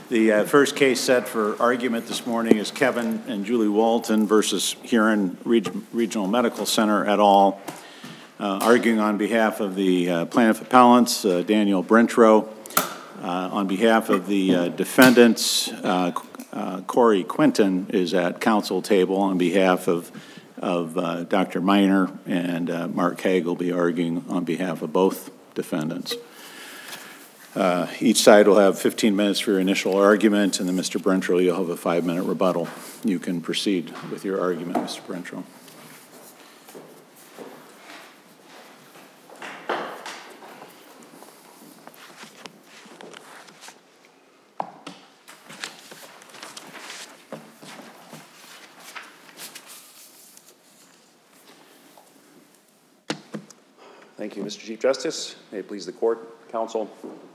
The first case set for argument this morning is Kevin and Julie Walton versus Huron Regional Medical Center et al. Arguing on behalf of the plaintiff appellants, Daniel Brentro. On behalf of the defendants, Corey Quinton is at counsel table. On behalf of Dr. Miner and Mark Haig will be arguing on behalf of both defendants. Each side will have 15 minutes for your initial argument, and then Mr. Brentro, you'll have a 5-minute rebuttal. You can proceed with your argument, Mr. Brentro. Thank you, Mr. Chief Justice. May it please the court, counsel.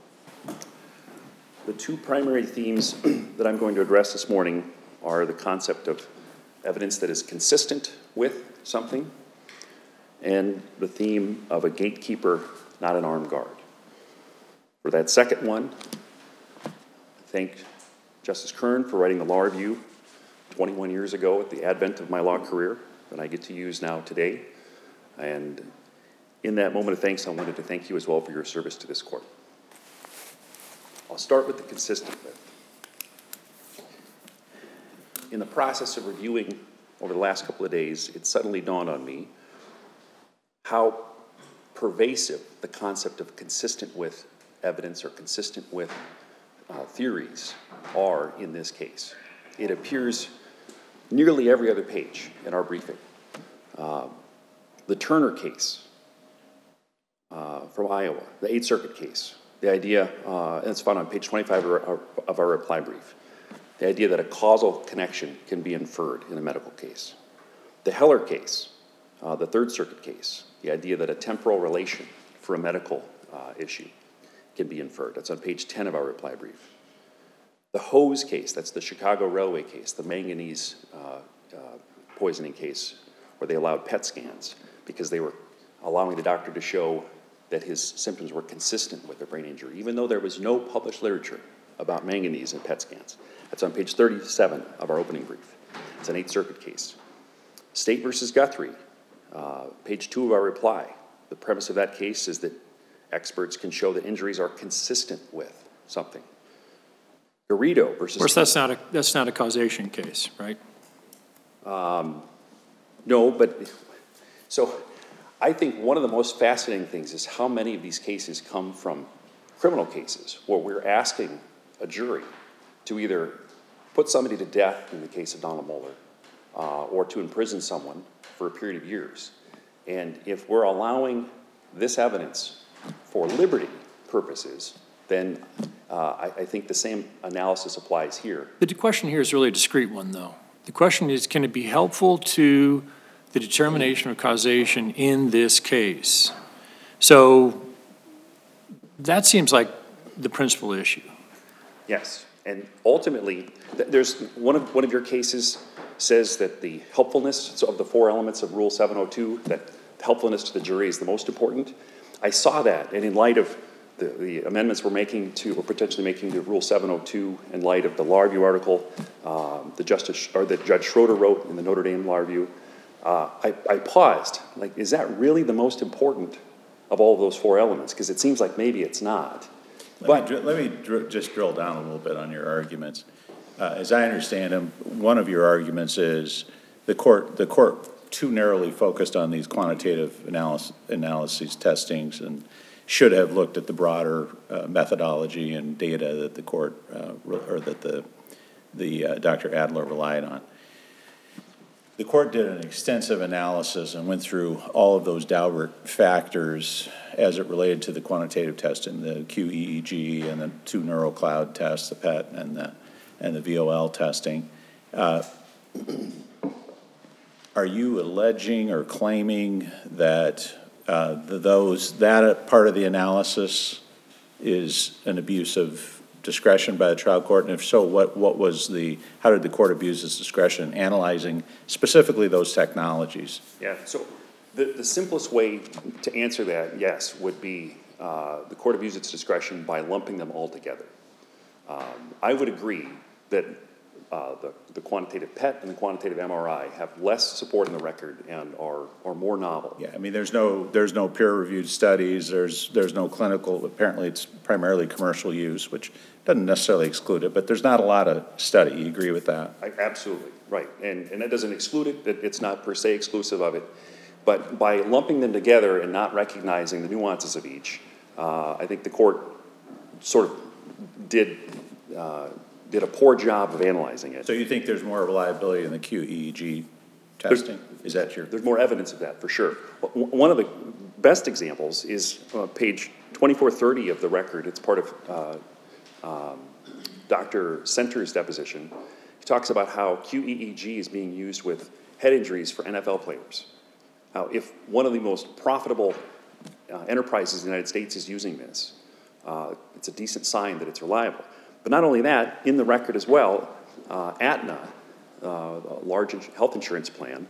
The two primary themes that I'm going to address this morning are the concept of evidence that is consistent with something and the theme of a gatekeeper, not an armed guard. For that second one, I thank Justice Kern for writing the law review 21 years ago at the advent of my law career that I get to use now today. And in that moment of thanks, I wanted to thank you as well for your service to this court. I'll start with the consistent with. In the process of reviewing over the last couple of days, it suddenly dawned on me how pervasive the concept of consistent with evidence or consistent with theories are in this case. It appears nearly every other page in our briefing. The Turner case from Iowa, the 8th Circuit case, the idea, and it's found on page 25 of our reply brief, the idea that a causal connection can be inferred in a medical case. The Heller case, the 3rd Circuit case, the idea that a temporal relation for a medical issue can be inferred. That's on page 10 of our reply brief. The Hose case, that's the Chicago Railway case, the manganese poisoning case, where they allowed PET scans because they were allowing the doctor to show that his symptoms were consistent with a brain injury, even though there was no published literature about manganese in PET scans. That's on page 37 of our opening brief. It's an 8th Circuit case. State versus Guthrie, page 2 of our reply. The premise of that case is that experts can show that injuries are consistent with something. Garrido versus... Of course, that's not a causation case, right? No, but... So... I think one of the most fascinating things is how many of these cases come from criminal cases where we're asking a jury to either put somebody to death in the case of Donald Moeller or to imprison someone for a period of years. And if we're allowing this evidence for liberty purposes, then I think the same analysis applies here. The question here is really a discrete one, though. The question is, can it be helpful to the determination of causation in this case? So that seems like the principal issue. Yes, and ultimately, there's one of your cases says that the helpfulness of the 4 elements of Rule 702, that helpfulness to the jury is the most important. I saw that, and in light of the amendments we're making to, or potentially making to Rule 702, in light of the law review article that Judge Schroeder wrote in the Notre Dame Law Review, I paused. Like, is that really the most important of all of those 4 elements? Because it seems like maybe it's not. Let me just drill down a little bit on your arguments. As I understand them, one of your arguments is the court too narrowly focused on these quantitative analyses testings and should have looked at the broader methodology and data that the court or that the Dr. Adler relied on. The court did an extensive analysis and went through all of those Daubert factors as it related to the quantitative testing, the QEEG and the 2 neural cloud tests, the PET and the VOL testing. Are you alleging or claiming that that part of the analysis is an abuse of discretion by the trial court? And if so, how did the court abuse its discretion in analyzing specifically those technologies? Yeah, so the simplest way to answer that, yes, would be the court abused its discretion by lumping them all together. I would agree that the quantitative PET and the quantitative MRI have less support in the record and are more novel. Yeah, I mean, there's no peer-reviewed studies, there's no clinical, apparently it's primarily commercial use, which doesn't necessarily exclude it, but there's not a lot of study. You agree with that? Absolutely, right. And that doesn't exclude it. It's not per se exclusive of it. But by lumping them together and not recognizing the nuances of each, I think the court sort of did a poor job of analyzing it. So you think there's more reliability in the QEEG testing? Is that your? There's more evidence of that, for sure. One of the best examples is page 2430 of the record. It's part of Dr. Center's deposition. He talks about how QEEG is being used with head injuries for NFL players. Now, if one of the most profitable enterprises in the United States is using this, it's a decent sign that it's reliable. But not only that, in the record as well, Aetna, a large health insurance plan,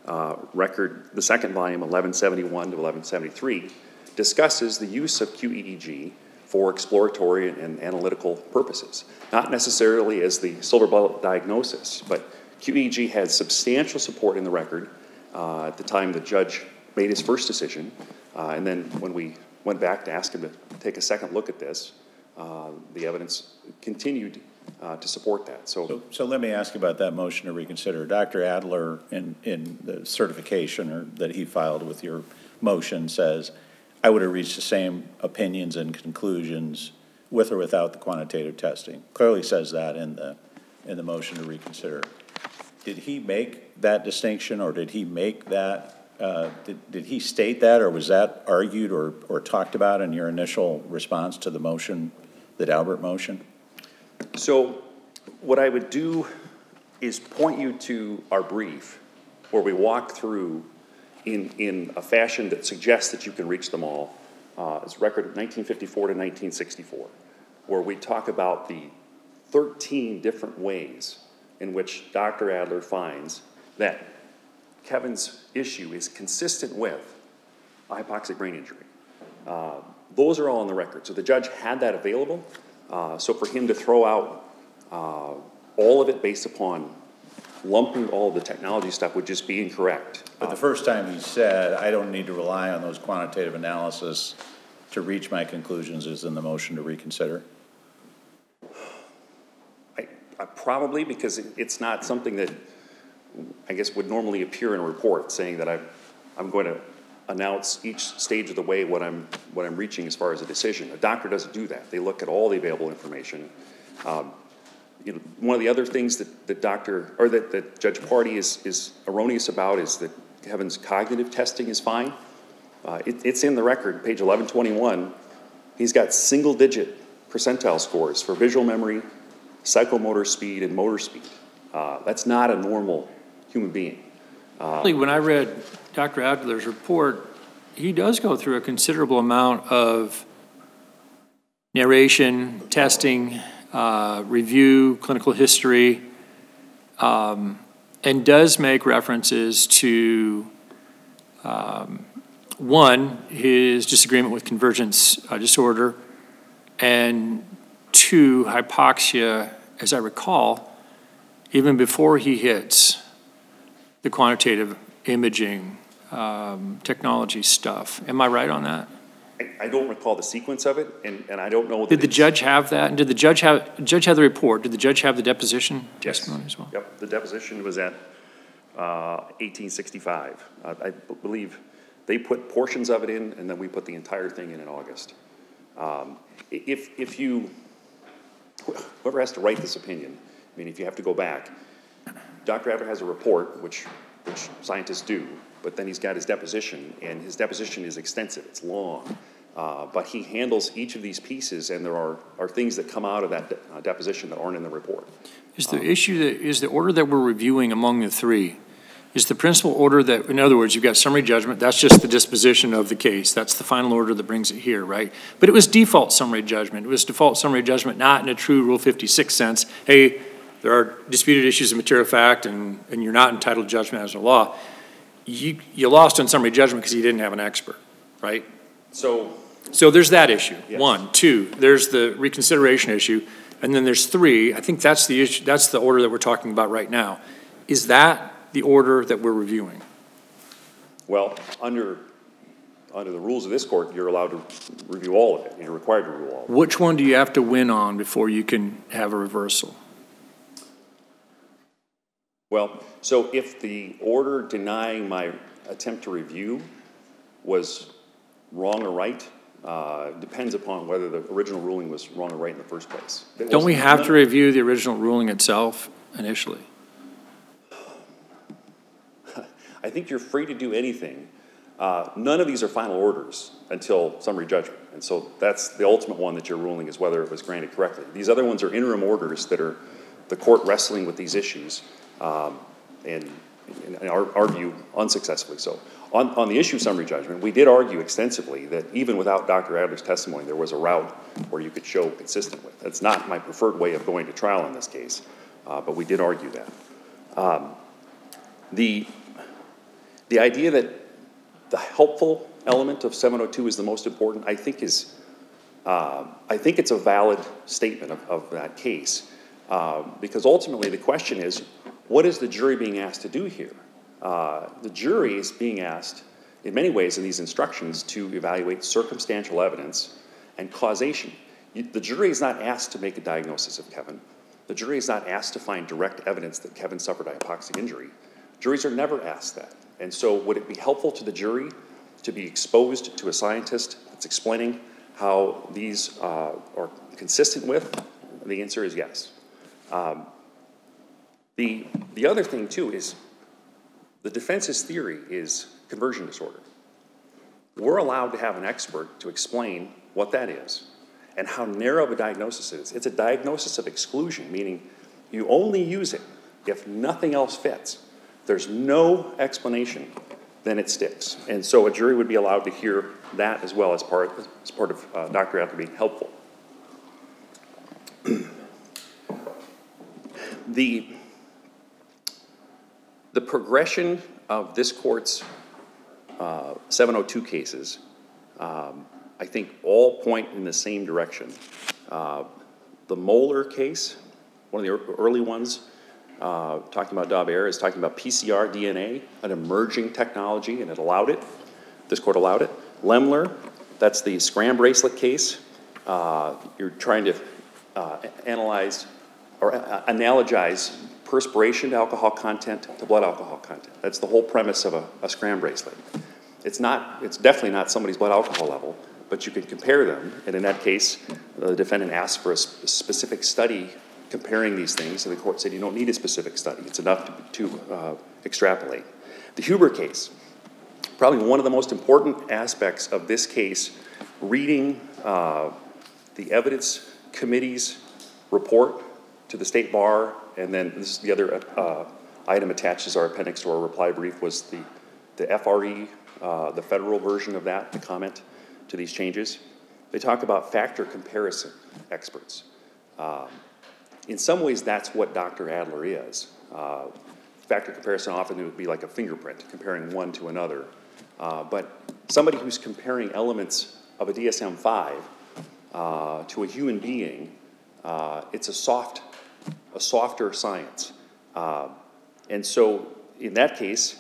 record, the second volume, 1171 to 1173, discusses the use of QEEG for exploratory and analytical purposes. Not necessarily as the silver bullet diagnosis, but QEEG had substantial support in the record at the time the judge made his first decision. And then when we went back to ask him to take a second look at this, the evidence continued to support that. So let me ask you about that motion to reconsider. Dr. Adler, in the certification that he filed with your motion, says, I would have reached the same opinions and conclusions with or without the quantitative testing. Clearly says that in the motion to reconsider. Did he make that distinction, or did he make that, did he state that, or was that argued or talked about in your initial response to the motion, the Daubert motion? So what I would do is point you to our brief where we walk through in a fashion that suggests that you can reach them all. It's record of 1954 to 1964, where we talk about the 13 different ways in which Dr. Adler finds that Kevin's issue is consistent with a hypoxic brain injury. Those are all on the record. So the judge had that available. So for him to throw out all of it based upon lumping all of the technology stuff would just be incorrect. But the first time he said, I don't need to rely on those quantitative analysis to reach my conclusions, is in the motion to reconsider? Probably, because it's not something that I guess would normally appear in a report saying that I'm going to announce each stage of the way what I'm reaching as far as a decision. A doctor doesn't do that. They look at all the available information. One of the other things that Judge Pardee is erroneous about is that Kevin's cognitive testing is fine. It's in the record, page 1121. He's got single-digit percentile scores for visual memory, psychomotor speed, and motor speed. That's not a normal human being. When I read Dr. Adler's report, he does go through a considerable amount of narration, testing, review, clinical history, and does make references to, one, his disagreement with convergence disorder, and two, hypoxia, as I recall, even before he hits the quantitative imaging technology stuff. Am I right on that? I don't recall the sequence of it, and I don't know. Did the judge have that? And did the judge have the report? Did the judge have the deposition testimony as well? Yep, the deposition was at 1865. I believe they put portions of it in, and then we put the entire thing in August. If you, whoever has to write this opinion, I mean, if you have to go back, Dr. Adler has a report, which scientists do, but then he's got his deposition, and his deposition is extensive, it's long, but he handles each of these pieces, and there are things that come out of that deposition that aren't in the report. Is the is the order that we're reviewing among the three, is the principal order that, in other words, you've got summary judgment, that's just the disposition of the case, that's the final order that brings it here, right? But it was default summary judgment. It was default summary judgment, not in a true Rule 56 sense. Hey, there are disputed issues of material fact, and you're not entitled to judgment as a law. You lost on summary judgment because you didn't have an expert, right? So there's that issue, yes. One. Two, there's the reconsideration issue. and then there's 3. I think that's the issue, that's the order that we're talking about right now. Is that the order that we're reviewing? Well, under the rules of this court, you're allowed to review all of it. You're required to review all of it. Which one do you have to win on before you can have a reversal? Well, so if the order denying my attempt to review was wrong or right, depends upon whether the original ruling was wrong or right in the first place. Don't we have to review the original ruling itself initially? I think you're free to do anything. None of these are final orders until summary judgment. And so that's the ultimate one that you're ruling is whether it was granted correctly. These other ones are interim orders that are the court wrestling with these issues, and in our view, unsuccessfully so. On the issue summary judgment, we did argue extensively that even without Dr. Adler's testimony, there was a route where you could show consistent with. That's not my preferred way of going to trial in this case, but we did argue that. The idea that the helpful element of 702 is the most important, I think it's a valid statement of that case, because ultimately the question is, what is the jury being asked to do here? The jury is being asked, in many ways in these instructions, to evaluate circumstantial evidence and causation. The jury is not asked to make a diagnosis of Kevin. The jury is not asked to find direct evidence that Kevin suffered a hypoxic injury. Juries are never asked that. And so would it be helpful to the jury to be exposed to a scientist that's explaining how these are consistent with? The answer is yes. The other thing, too, is the defense's theory is conversion disorder. We're allowed to have an expert to explain what that is and how narrow of a diagnosis it is. It's a diagnosis of exclusion, meaning you only use it if nothing else fits. There's no explanation, then it sticks. And so a jury would be allowed to hear that as well as part of Dr. Adler being helpful. The progression of this court's 702 cases, I think all point in the same direction. The Moeller case, one of the early ones, talking about Daubert, is talking about PCR DNA, an emerging technology, and it allowed it. This court allowed it. Lemler, that's the Scram bracelet case. You're trying to analyze or analogize perspiration to alcohol content to blood alcohol content. That's the whole premise of a Scram bracelet. It's definitely not somebody's blood alcohol level, but you can compare them. And in that case, the defendant asked for a specific study comparing these things, and the court said you don't need a specific study. It's enough to extrapolate. The Huber case, probably one of the most important aspects of this case, reading the evidence committee's report to the state bar, and then this is the other item attached as our appendix to our reply brief was the FRE, the federal version of that, the comment to these changes. They talk about factor comparison experts. In some ways, that's what Dr. Adler is. Factor comparison often would be like a fingerprint, comparing one to another. But somebody who's comparing elements of a DSM-5 to a human being, it's a softer science. And so in that case,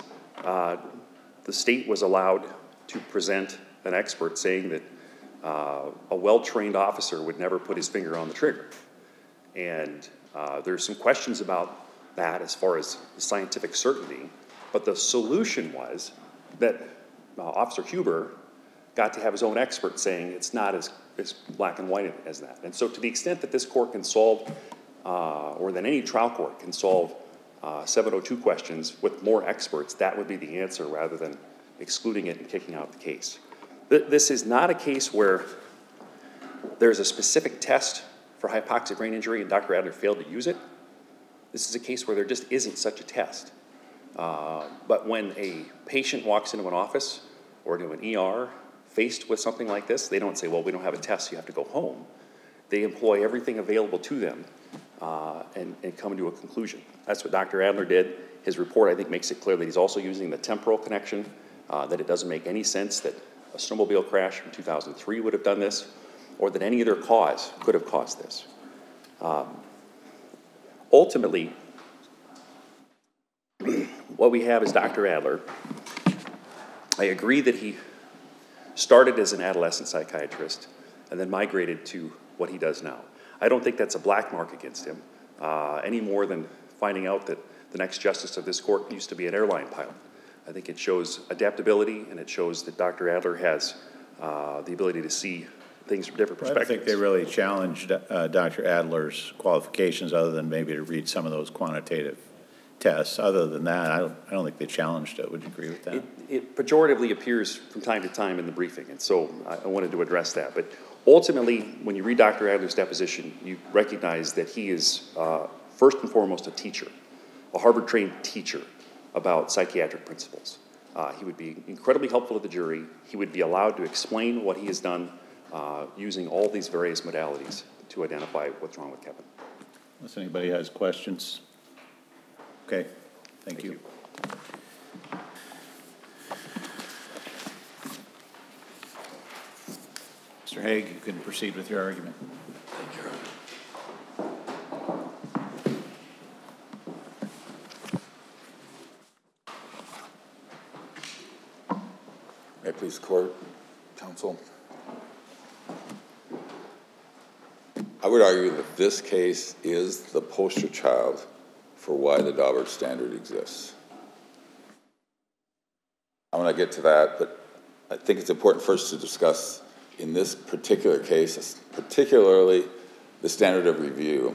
the state was allowed to present an expert saying that a well-trained officer would never put his finger on the trigger. And there's some questions about that as far as the scientific certainty, but the solution was that Officer Huber got to have his own expert saying it's not as black and white as that. And so to the extent that this court can solve, or that any trial court can solve 702 questions with more experts, that would be the answer rather than excluding it and kicking out the case. This is not a case where there's a specific test for hypoxic brain injury and Dr. Adler failed to use it. This is a case where there just isn't such a test. But when a patient walks into an office or into an ER faced with something like this, they don't say, well, we don't have a test, so you have to go home. They employ everything available to them and come to a conclusion. That's what Dr. Adler did. His report, I think, makes it clear that he's also using the temporal connection, that it doesn't make any sense that a snowmobile crash from 2003 would have done this, or that any other cause could have caused this. Ultimately, what we have is Dr. Adler. I agree that he started as an adolescent psychiatrist and then migrated to what he does now. I don't think that's a black mark against him, any more than finding out that the next justice of this court used to be an airline pilot. I think it shows adaptability, and it shows that Dr. Adler has the ability to see things from different perspectives. I don't think they really challenged Dr. Adler's qualifications other than maybe to read some of those quantitative tests. Other than that, I don't think they challenged it. Would you agree with that? It pejoratively appears from time to time in the briefing, and so I wanted to address that. But ultimately, when you read Dr. Adler's deposition, you recognize that he is first and foremost a teacher, a Harvard-trained teacher about psychiatric principles. He would be incredibly helpful to the jury. He would be allowed to explain what he has done using all these various modalities to identify what's wrong with Kevin. Unless anybody has questions. Okay, thank you. Mr. Haig, you can proceed with your argument. Thank you. May it please the court, counsel. I would argue that this case is the poster child for why the Daubert standard exists. I want to get to that, but I think it's important first to discuss in this particular case, particularly the standard of review.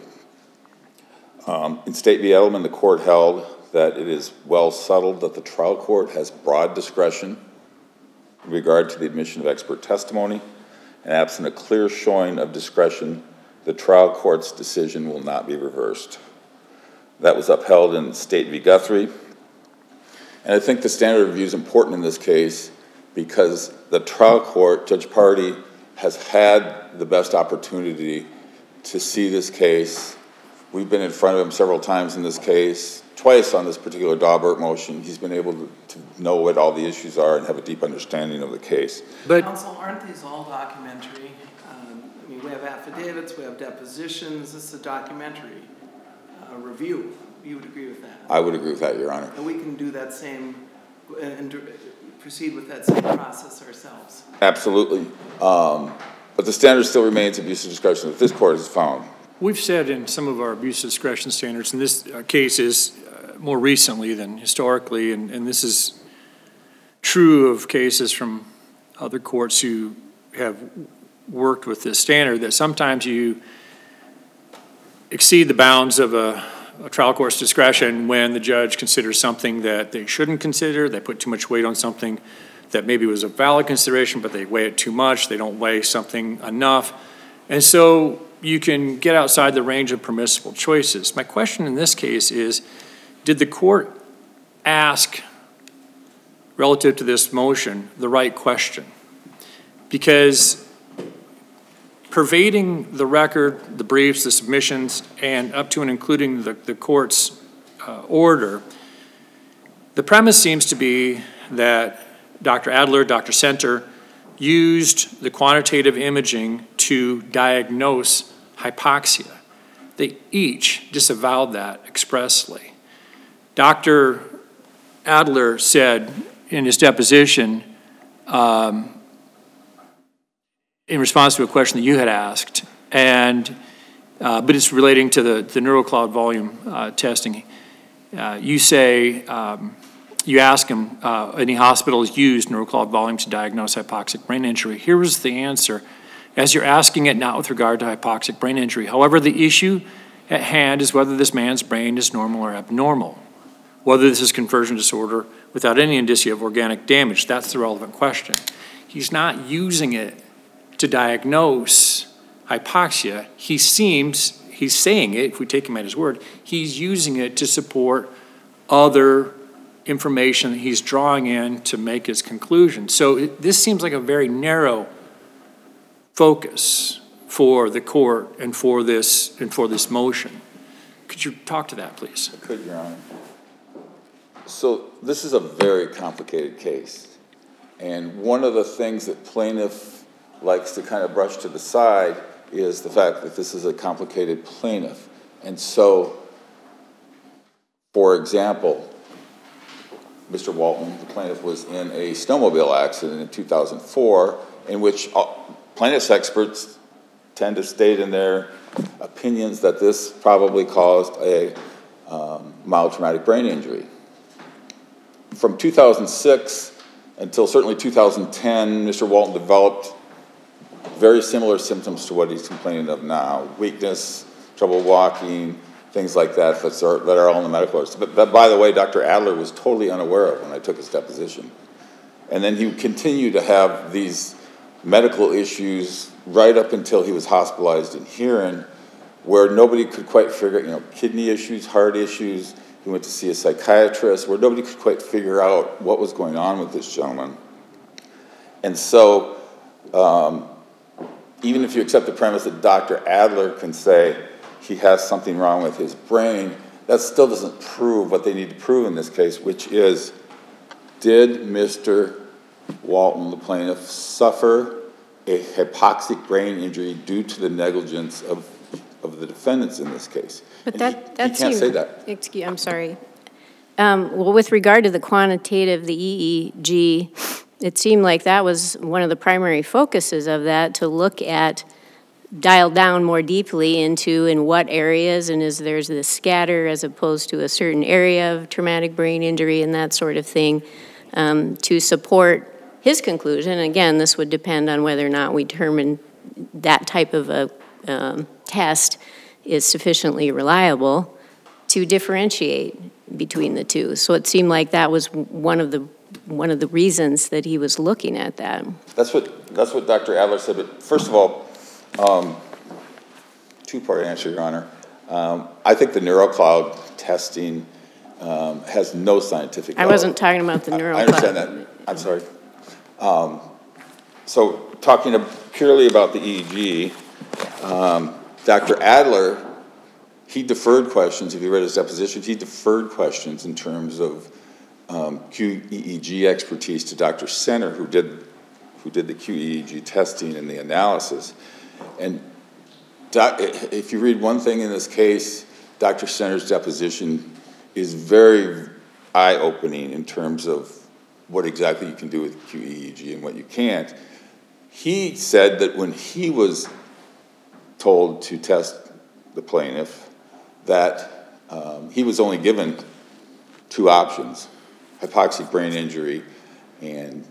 In State v. Edelman, the court held that it is well settled that the trial court has broad discretion in regard to the admission of expert testimony, and absent a clear showing of discretion, the trial court's decision will not be reversed. That was upheld in State v. Guthrie. And I think the standard of review is important in this case because the trial court, Judge Pardee, has had the best opportunity to see this case. We've been in front of him several times in this case, twice on this particular Daubert motion. He's been able to know what all the issues are and have a deep understanding of the case. But counsel, aren't these all documentary? I mean, we have affidavits, we have depositions. This is a documentary review. You would agree with that? I would agree with that, Your Honor. And we can do that same and proceed with that same process ourselves. Absolutely. But the standard still remains abuse of discretion that this court has found. We've said in some of our abuse of discretion standards, and this case is more recently than historically, and this is true of cases from other courts who have worked with this standard, that sometimes you exceed the bounds of a trial court's discretion when the judge considers something that they shouldn't consider. They put too much weight on something that maybe was a valid consideration, but they weigh it too much. They don't weigh something enough. And so you can get outside the range of permissible choices. My question in this case is, did the court ask, relative to this motion, the right question? Because pervading the record, the briefs, the submissions, and up to and including the court's order, the premise seems to be that Dr. Adler, Dr. Center, used the quantitative imaging to diagnose hypoxia. They each disavowed that expressly. Dr. Adler said in his deposition, in response to a question that you had asked, and but it's relating to the neurocloud volume testing. You say, you ask him, any hospitals use neurocloud volume to diagnose hypoxic brain injury. Here was the answer. As you're asking it not with regard to hypoxic brain injury. However, the issue at hand is whether this man's brain is normal or abnormal. Whether this is conversion disorder without any indicia of organic damage. That's the relevant question. He's not using it to diagnose hypoxia. He's saying it, if we take him at his word, he's using it to support other information that he's drawing in to make his conclusion. So this seems like a very narrow focus for the court and for this motion. Could you talk to that, please? I could, Your Honor. So this is a very complicated case. And one of the things that plaintiff likes to kind of brush to the side is the fact that this is a complicated plaintiff. And so, for example, Mr. Walton, the plaintiff, was in a snowmobile accident in 2004 in which plaintiff's experts tend to state in their opinions that this probably caused a mild traumatic brain injury. From 2006 until certainly 2010, Mr. Walton developed very similar symptoms to what he's complaining of now: weakness, trouble walking, things like that that are all in the medical records. But by the way, Dr. Adler was totally unaware of when I took his deposition. And then he continued to have these medical issues right up until he was hospitalized in Huron, where nobody could quite figure, kidney issues, heart issues. He went to see a psychiatrist where nobody could quite figure out what was going on with this gentleman. And so, even if you accept the premise that Dr. Adler can say he has something wrong with his brain, that still doesn't prove what they need to prove in this case, which is, did Mr. Walton, the plaintiff, suffer a hypoxic brain injury due to the negligence of the defendants in this case? But he can't say that. I'm sorry. Well, with regard to the quantitative, the EEG, it seemed like that was one of the primary focuses of that, to look at, dial down more deeply into in what areas, and there's this scatter as opposed to a certain area of traumatic brain injury and that sort of thing, to support his conclusion. Again, this would depend on whether or not we determine that type of a test is sufficiently reliable to differentiate between the two. So it seemed like that was one of the reasons that he was looking at that. That's what Dr. Adler said. But first of all, two-part answer, Your Honor. I think the NeuroCloud testing has no scientific value. I wasn't talking about the NeuroCloud. I understand that. I'm sorry. So talking purely about the EEG, Dr. Adler, he deferred questions. If you read his deposition, he deferred questions in terms of QEEG expertise to Dr. Center, who did the QEEG testing and the analysis. And if you read one thing in this case, Dr. Center's deposition is very eye-opening in terms of what exactly you can do with QEEG and what you can't. He said that when he was told to test the plaintiff, that he was only given two options: hypoxic brain injury and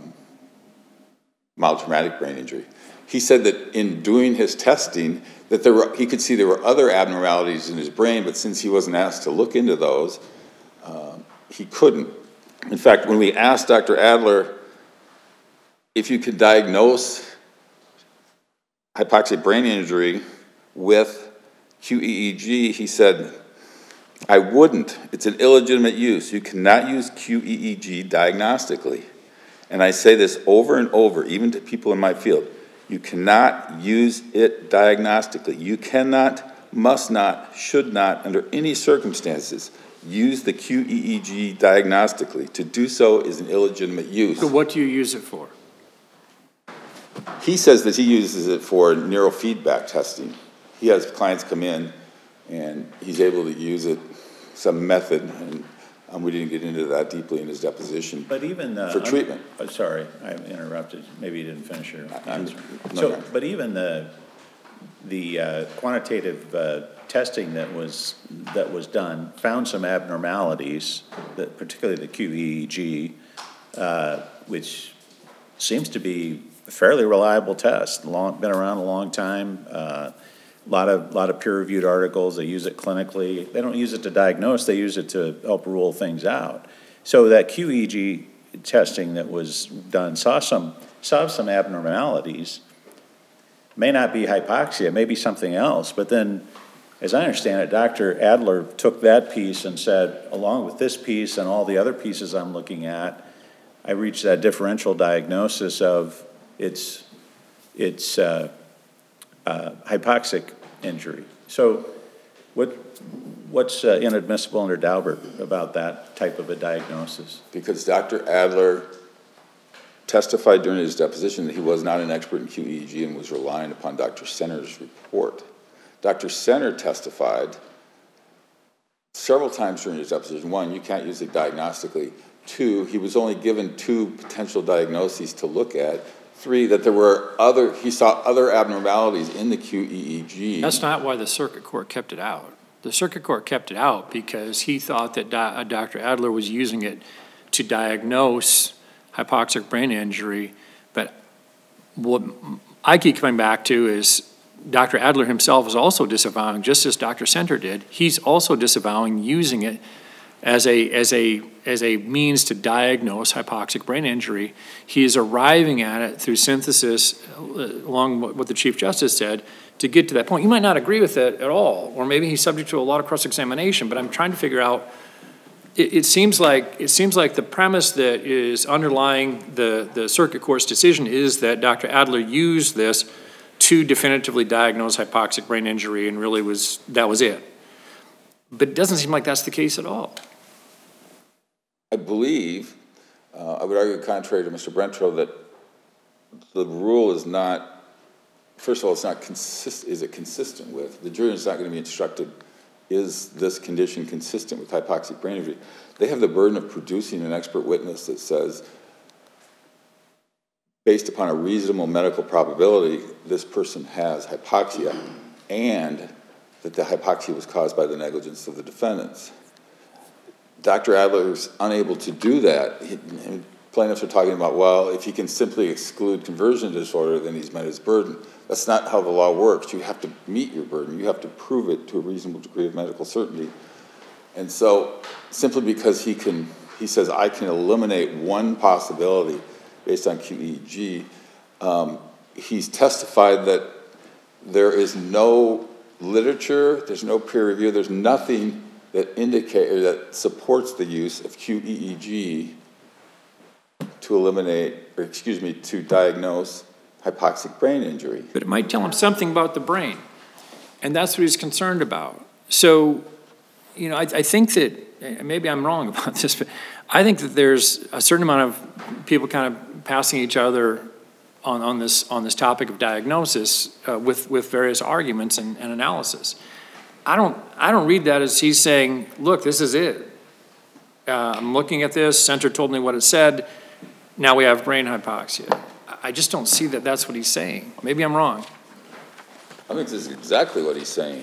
mild traumatic brain injury. He said that in doing his testing, that he could see there were other abnormalities in his brain, but since he wasn't asked to look into those, he couldn't. In fact, when we asked Dr. Adler if you could diagnose hypoxic brain injury with QEEG, he said, "I wouldn't. It's an illegitimate use. You cannot use QEEG diagnostically." And I say this over and over, even to people in my field. You cannot use it diagnostically. You cannot, must not, should not, under any circumstances, use the QEEG diagnostically. To do so is an illegitimate use. So what do you use it for? He says that he uses it for neurofeedback testing. He has clients come in, and he's able to use it, some method, and we didn't get into that deeply in his deposition. But even for treatment. Sorry, I interrupted. Maybe you didn't finish your answer. No. But even the quantitative testing that was done found some abnormalities, particularly the QEEG, which seems to be a fairly reliable test. Been around a long time. A lot of peer-reviewed articles. They use it clinically. They don't use it to diagnose. They use it to help rule things out. So that QEEG testing that was done saw some abnormalities. May not be hypoxia, may be something else. But then, as I understand it, Dr. Adler took that piece and said, along with this piece and all the other pieces I'm looking at, I reached that differential diagnosis of it's hypoxic injury. So what's inadmissible under Daubert about that type of a diagnosis? Because Dr. Adler testified during his deposition that he was not an expert in QEEG and was relying upon Dr. Center's report. Dr. Center testified several times during his deposition. One, you can't use it diagnostically. Two, he was only given 2 potential diagnoses to look at. 3, that there were he saw other abnormalities in the QEEG. That's not why the circuit court kept it out. The circuit court kept it out because he thought that Dr. Adler was using it to diagnose hypoxic brain injury. But what I keep coming back to is Dr. Adler himself is also disavowing, just as Dr. Center did. He's also disavowing using it as a means to diagnose hypoxic brain injury. He is arriving at it through synthesis, along with what the Chief Justice said, to get to that point. You might not agree with it at all, or maybe he's subject to a lot of cross-examination, but I'm trying to figure out, it seems like the premise that is underlying the circuit court's decision is that Dr. Adler used this to definitively diagnose hypoxic brain injury and really that was it. But it doesn't seem like that's the case at all. I believe, I would argue contrary to Mr. Brentrow, that the rule is not, first of all, it's not is it consistent with, the jury is not going to be instructed, is this condition consistent with hypoxic brain injury? They have the burden of producing an expert witness that says, based upon a reasonable medical probability, this person has hypoxia, and that the hypoxia was caused by the negligence of the defendants. Dr. Adler is unable to do that. Plaintiffs are talking about, well, if he can simply exclude conversion disorder, then he's met his burden. That's not how the law works. You have to meet your burden. You have to prove it to a reasonable degree of medical certainty. And so simply because he says, I can eliminate one possibility based on QEEG, he's testified that there is no literature, there's no peer review, there's nothing that supports the use of QEEG to diagnose hypoxic brain injury. But it might tell him something about the brain, and that's what he's concerned about. So, I think that, maybe I'm wrong about this, but I think that there's a certain amount of people kind of passing each other on this topic of diagnosis with various arguments and analysis. I don't read that as he's saying, look, this is it. I'm looking at this, Center told me what it said, now we have brain hypoxia. I just don't see that that's what he's saying. Maybe I'm wrong. I think this is exactly what he's saying.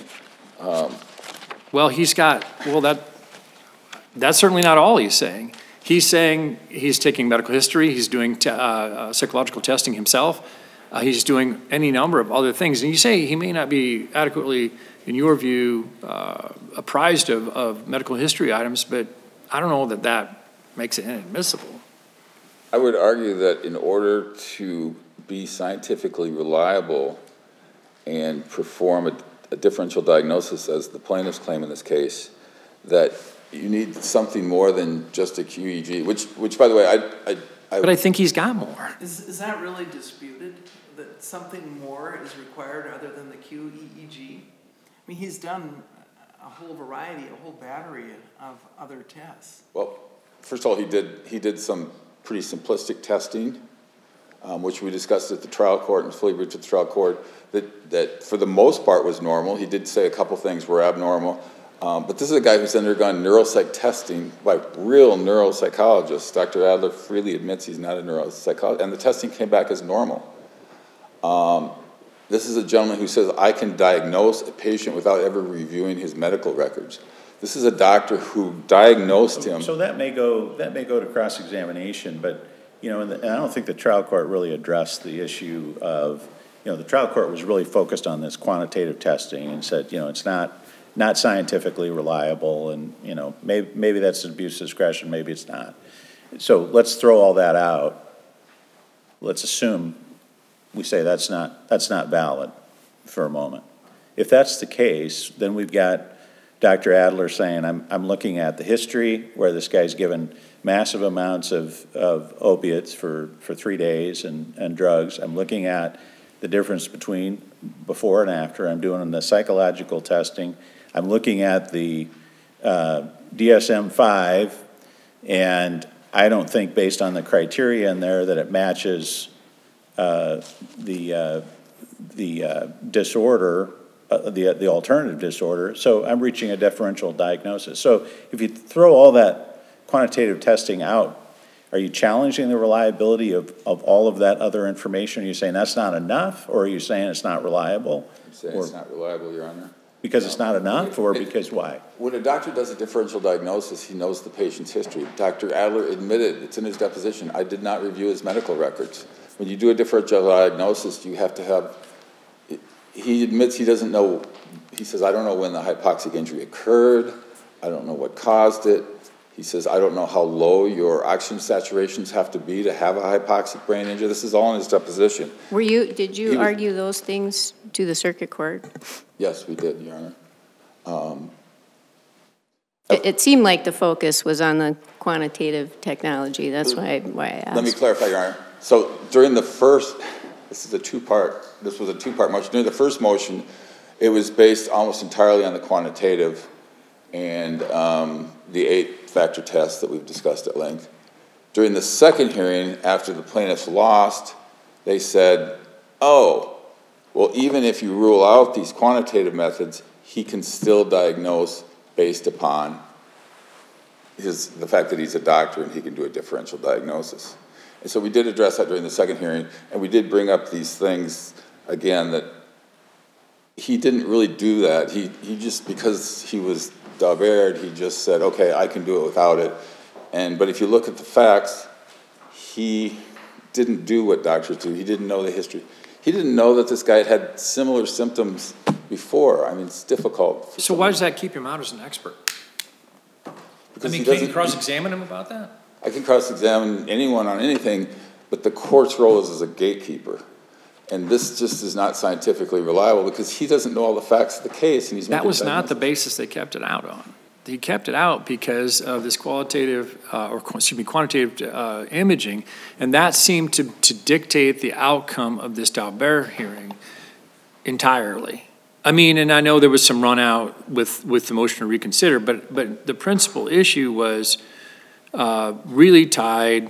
That's certainly not all he's saying. He's saying he's taking medical history, he's doing psychological testing himself, he's doing any number of other things. And you say he may not be adequately, in your view, apprised of medical history items, but I don't know that makes it inadmissible. I would argue that in order to be scientifically reliable and perform a differential diagnosis, as the plaintiffs claim in this case, that you need something more than just a QEEG, which by the way, But I think he's got more. Is that really disputed, that something more is required other than the QEEG? I mean, he's done a whole battery of other tests. Well, first of all, he did some pretty simplistic testing, which we discussed at the trial court and fully briefed at the trial court, that for the most part was normal. He did say a couple things were abnormal. But this is a guy who's undergone neuropsych testing by real neuropsychologists. Dr. Adler freely admits he's not a neuropsychologist, and the testing came back as normal. This is a gentleman who says, I can diagnose a patient without ever reviewing his medical records. This is a doctor who diagnosed him. So that may go to cross-examination, but, and I don't think the trial court really addressed the issue of, the trial court was really focused on this quantitative testing and said, it's not scientifically reliable, and maybe that's an abuse of discretion, maybe it's not. So let's throw all that out. Let's assume we say that's not valid for a moment. If that's the case, then we've got Dr. Adler saying, I'm looking at the history where this guy's given massive amounts of opiates for 3 days and drugs. I'm looking at the difference between before and after. I'm doing the psychological testing. I'm looking at the DSM-5, and I don't think based on the criteria in there that it matches the disorder, the alternative disorder, so I'm reaching a differential diagnosis. So if you throw all that quantitative testing out, are you challenging the reliability of all of that other information? Are you saying that's not enough, or are you saying it's not reliable? I'm saying it's not reliable, Your Honor. Because it's not enough, or because why? When a doctor does a differential diagnosis, he knows the patient's history. Dr. Adler admitted, it's in his deposition, I did not review his medical records. When you do a differential diagnosis, you have to have, he admits he doesn't know, he says, I don't know when the hypoxic injury occurred, I don't know what caused it. He says, I don't know how low your oxygen saturations have to be to have a hypoxic brain injury. This is all in his deposition. Did you argue those things to the circuit court? Yes, we did, Your Honor. It seemed like the focus was on the quantitative technology. That's why I asked. Let me clarify, Your Honor. So during the first, this was a two-part motion. During the first motion, it was based almost entirely on the quantitative and the 8-factor test that we've discussed at length. During the second hearing, after the plaintiffs lost, they said, oh, well, even if you rule out these quantitative methods, he can still diagnose based upon the fact that he's a doctor and he can do a differential diagnosis. And so we did address that during the second hearing, and we did bring up these things, again, that he didn't really do that. He just, because he was Dalbert, he just said, okay, I can do it without it. But if you look at the facts, he didn't do what doctors do. He didn't know the history. He didn't know that this guy had similar symptoms before. I mean, it's difficult. So why does that keep him out as an expert? Because can you cross-examine him about that? I can cross-examine anyone on anything, but the court's role is as a gatekeeper. And this just is not scientifically reliable because he doesn't know all the facts of the case. And that was not the basis they kept it out on. He kept it out because of this quantitative imaging, and that seemed to dictate the outcome of this Dalbert hearing entirely. I mean, and I know there was some run out with the motion to reconsider, but the principal issue was really tied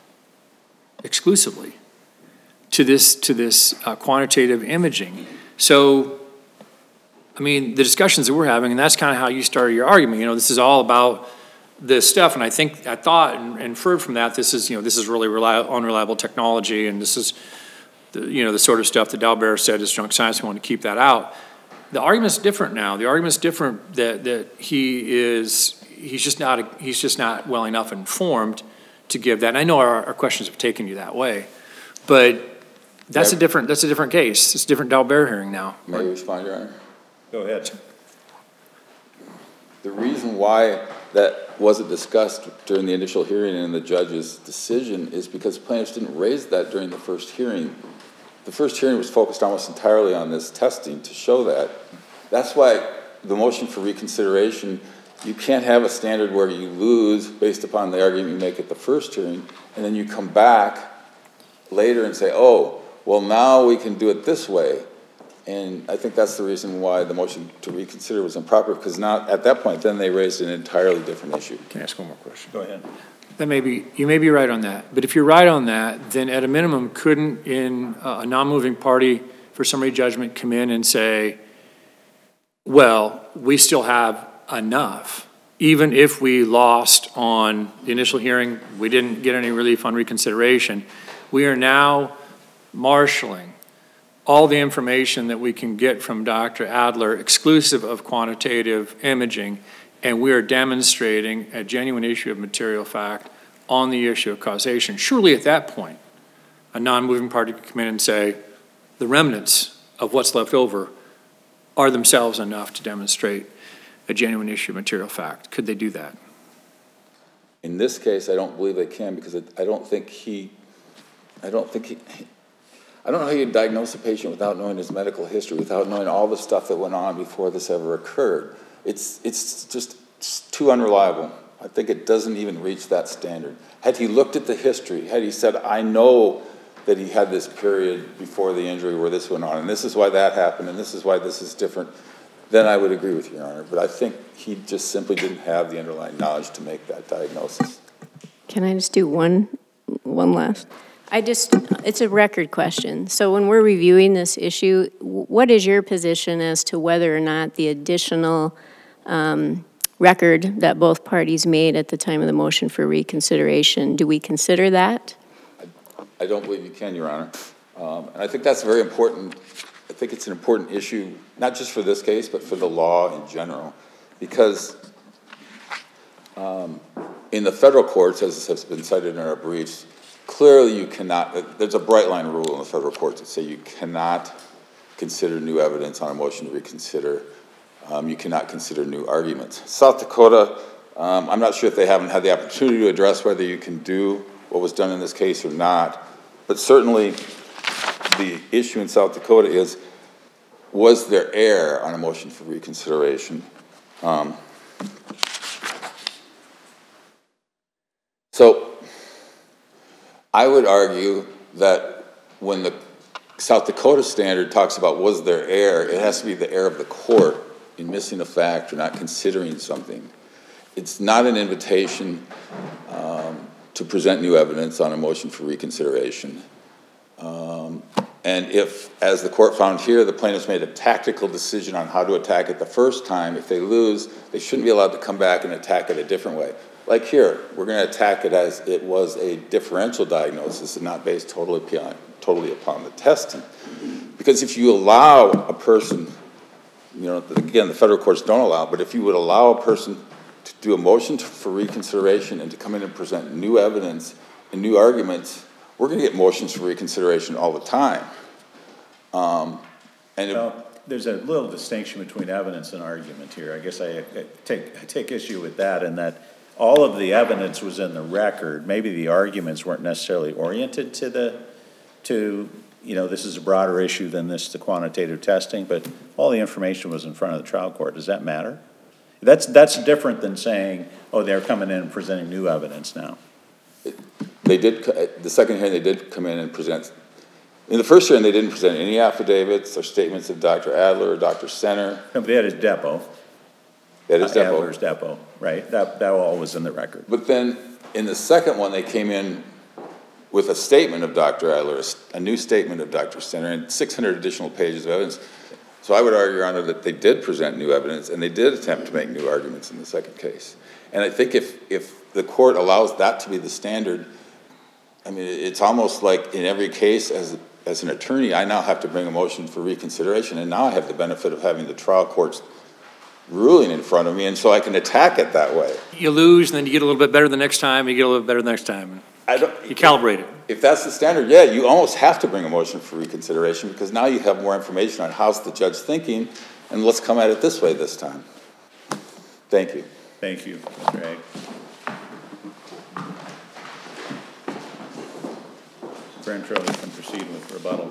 exclusively to this quantitative imaging. So, I mean, the discussions that we're having, and that's kind of how you started your argument. You know, this is all about this stuff, and I thought and inferred from that this is really unreliable technology, and this is the sort of stuff that Dalbert said is junk science. We want to keep that out. The argument's different now. The argument's different that he's just not well enough informed to give that. And I know our questions have taken you that way, but that's a different case. It's a different Dalbert hearing now. May I respond, Your Honor? Go ahead. The reason why that wasn't discussed during the initial hearing and in the judge's decision is because plaintiffs didn't raise that during the first hearing. The first hearing was focused almost entirely on this testing to show that. That's why the motion for reconsideration, you can't have a standard where you lose based upon the argument you make at the first hearing, and then you come back later and say, oh, well, now we can do it this way. And I think that's the reason why the motion to reconsider was improper, because not at that point, then they raised an entirely different issue. Can I ask one more question? Go ahead. You may be right on that, but if you're right on that, then at a minimum, couldn't a non-moving party for summary judgment come in and say, well, we still have enough. Even if we lost on the initial hearing, we didn't get any relief on reconsideration, we are now marshaling all the information that we can get from Dr. Adler, exclusive of quantitative imaging, and we are demonstrating a genuine issue of material fact on the issue of causation. Surely at that point, a non-moving party could come in and say, the remnants of what's left over are themselves enough to demonstrate a genuine issue of material fact. Could they do that? In this case, I don't believe they can, because I don't know how you diagnose a patient without knowing his medical history, without knowing all the stuff that went on before this ever occurred. It's just too unreliable. I think it doesn't even reach that standard. Had he looked at the history, had he said, I know that he had this period before the injury where this went on, and this is why that happened, and this is why this is different, then I would agree with you, Your Honor. But I think he just simply didn't have the underlying knowledge to make that diagnosis. Can I just do one last? It's a record question. So when we're reviewing this issue, what is your position as to whether or not the additional record that both parties made at the time of the motion for reconsideration, do we consider that? I don't believe you can, Your Honor. And I think that's very important. I think it's an important issue, not just for this case, but for the law in general. Because in the federal courts, as has been cited in our briefs, clearly you cannot, there's a bright line rule in the federal courts that say you cannot consider new evidence on a motion to reconsider. You cannot consider new arguments. South Dakota, I'm not sure if they haven't had the opportunity to address whether you can do what was done in this case or not, but certainly the issue in South Dakota is, was there error on a motion for reconsideration? So I would argue that when the South Dakota standard talks about was there error, it has to be the error of the court in missing a fact or not considering something. It's not an invitation to present new evidence on a motion for reconsideration. And if, as the court found here, the plaintiffs made a tactical decision on how to attack it the first time, if they lose, they shouldn't be allowed to come back and attack it a different way. Like here, we're going to attack it as it was a differential diagnosis and not based totally upon the testing. Because if you allow a person, you know, again, the federal courts don't allow, but if you would allow a person to do a motion for reconsideration and to come in and present new evidence and new arguments, we're going to get motions for reconsideration all the time. There's a little distinction between evidence and argument here. I guess I take issue with that, in that all of the evidence was in the record. Maybe the arguments weren't necessarily oriented to you know, this is a broader issue than this, the quantitative testing, but all the information was in front of the trial court. Does that matter? That's different than saying, oh, they're coming in and presenting new evidence now. They did, the second hearing, they did come in and present. In the first hearing, they didn't present any affidavits or statements of Dr. Adler or Dr. Senner. No, but they had his depot. That is depot. Adler's depot, right? That all was in the record. But then in the second one, they came in with a statement of Dr. Adler, a new statement of Dr. Senner, and 600 additional pages of evidence. So I would argue, Your Honor, that they did present new evidence, and they did attempt to make new arguments in the second case. And I think if the court allows that to be the standard, I mean, it's almost like in every case, as an attorney, I now have to bring a motion for reconsideration, and now I have the benefit of having the trial court's ruling in front of me, and so I can attack it that way. You lose, and then you get a little bit better the next time, you get a little bit better the next time. You calibrate it. If that's the standard, yeah, you almost have to bring a motion for reconsideration, because now you have more information on how's the judge thinking, and let's come at it this way this time. Thank you. Thank you, Mr. Hague. Brantro, you can proceed with rebuttal.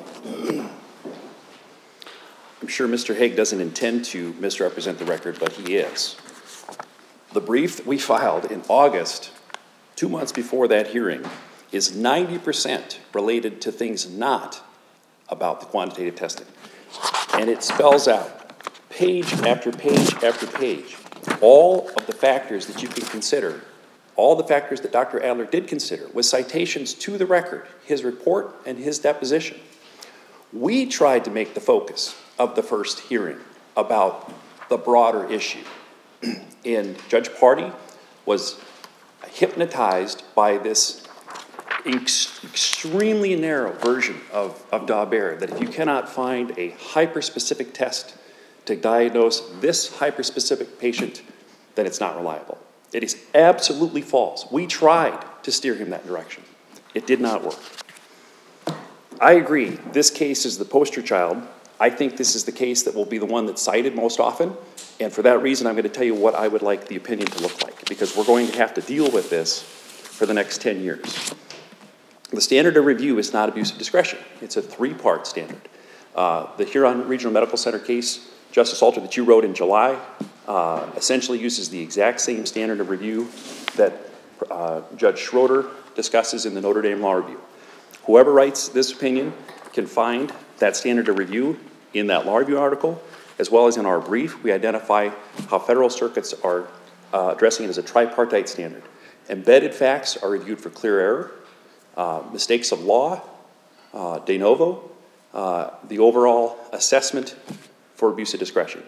I'm sure Mr. Hague doesn't intend to misrepresent the record, but he is. The brief that we filed in August, 2 months before that hearing, is 90% related to things not about the quantitative testing. And it spells out, page after page after page, all of the factors that you can consider, all the factors that Dr. Adler did consider, with citations to the record, his report and his deposition. We tried to make the focus of the first hearing about the broader issue. And Judge Pardee was hypnotized by this extremely narrow version of Daubert, that if you cannot find a hyper-specific test to diagnose this hyper-specific patient, then it's not reliable. It is absolutely false. We tried to steer him that direction. It did not work. I agree, this case is the poster child. I think this is the case that will be the one that's cited most often, and for that reason, I'm going to tell you what I would like the opinion to look like, because we're going to have to deal with this for the next 10 years. The standard of review is not abuse of discretion. It's a 3-part standard. The Huron Regional Medical Center case, Justice Alter, that you wrote in July, essentially uses the exact same standard of review that Judge Schroeder discusses in the Notre Dame Law Review. Whoever writes this opinion can find that standard of review in that Law Review article, as well as in our brief. We identify how federal circuits are addressing it as a tripartite standard. Embedded facts are reviewed for clear error. Mistakes of law, de novo, the overall assessment for abuse of discretion.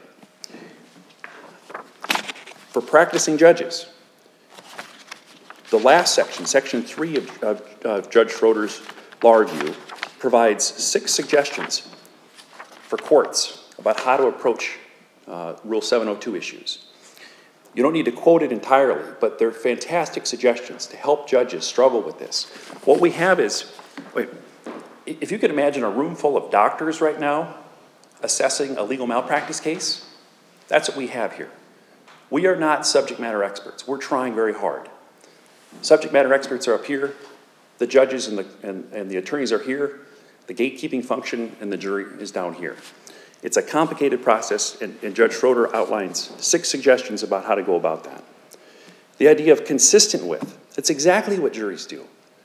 For practicing judges, the last section, section 3 of Judge Schroeder's law review, provides 6 suggestions for courts about how to approach Rule 702 issues. You don't need to quote it entirely, but they're fantastic suggestions to help judges struggle with this. What we have is, if you could imagine a room full of doctors right now assessing a legal malpractice case, that's what we have here. We are not subject matter experts. We're trying very hard. Subject matter experts are up here. The judges and the attorneys are here. The gatekeeping function and the jury is down here. It's a complicated process, and Judge Schroeder outlines 6 suggestions about how to go about that. The idea of consistent with, it's exactly what juries do.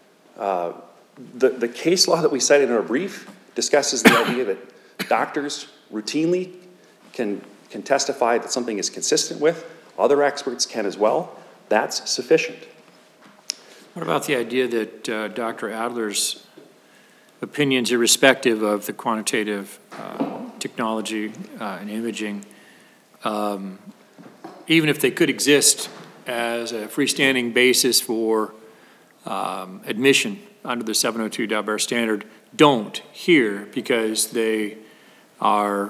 The case law that we cited in our brief discusses the idea that doctors routinely can testify that something is consistent with. Other experts can as well. That's sufficient. What about the idea that Dr. Adler's opinions, irrespective of the quantitative technology and imaging, even if they could exist as a freestanding basis for admission under the 702 Daubert standard, don't here because they are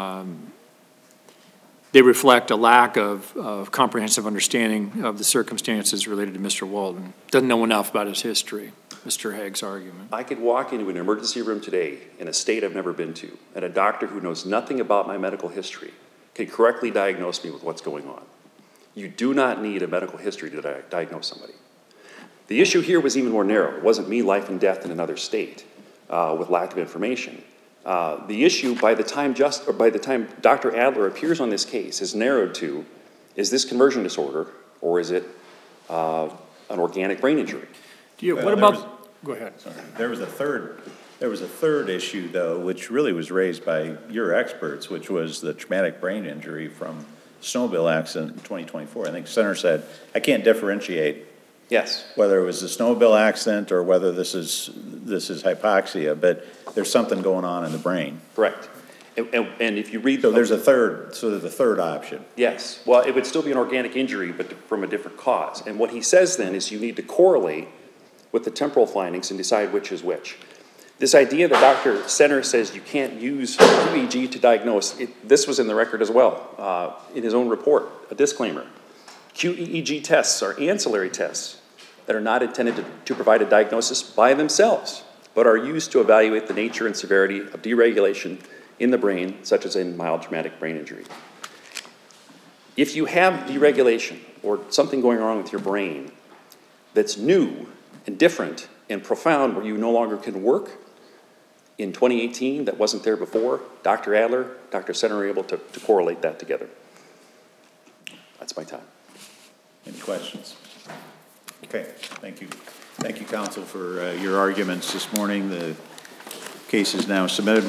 they reflect a lack of comprehensive understanding of the circumstances related to Mr. Walden. Doesn't know enough about his history, Mr. Hagg's argument. I could walk into an emergency room today in a state I've never been to, and a doctor who knows nothing about my medical history can correctly diagnose me with what's going on. You do not need a medical history to diagnose somebody. The issue here was even more narrow. It wasn't me, life and death in another state with lack of information. The issue, by the time Dr. Adler appears on this case, is narrowed to, is this conversion disorder or is it an organic brain injury? Go ahead. Sorry. There was a third issue, though, which really was raised by your experts, which was the traumatic brain injury from snowmobile accident in 2024. I think Senator said, I can't differentiate. Yes. Whether it was a snowmobile accident or whether this is hypoxia, but there's something going on in the brain. Correct. And if you read... So there's a third option. Yes. Well, it would still be an organic injury, but from a different cause. And what he says then is you need to correlate with the temporal findings and decide which is which. This idea that Dr. Senner says you can't use QEEG to diagnose, this was in the record as well, in his own report, a disclaimer. QEEG tests are ancillary tests that are not intended to provide a diagnosis by themselves, but are used to evaluate the nature and severity of deregulation in the brain, such as in mild traumatic brain injury. If you have deregulation or something going wrong with your brain that's new and different and profound where you no longer can work in 2018 that wasn't there before, Dr. Adler, Dr. Senner are able to correlate that together. That's my time. Any questions? Okay, thank you. Thank you, counsel, for your arguments this morning. The case is now submitted.